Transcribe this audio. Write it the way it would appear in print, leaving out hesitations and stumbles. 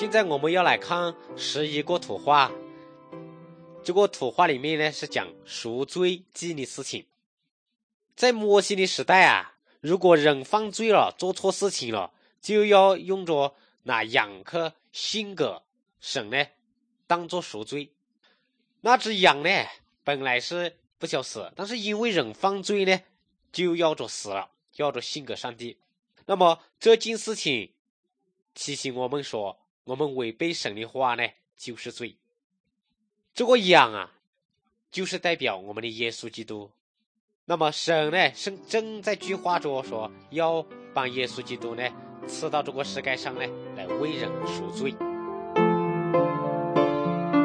现在我们要来看11个图画，这个图画里面呢是讲赎罪记的事情。在摩西的时代啊，如果人犯罪了，做错事情了，就要用着拿羊去献给神呢，当作赎罪。那只羊呢，本来是不想死，但是因为人犯罪呢，就要着死了，要着献给上帝。那么这件事情提醒我们说，我们违背神的话呢，就是罪。这个羊啊，就是代表我们的耶稣基督。那么神呢，正在计划着说，要把耶稣基督呢赐到这个世界上呢，来为人赎罪。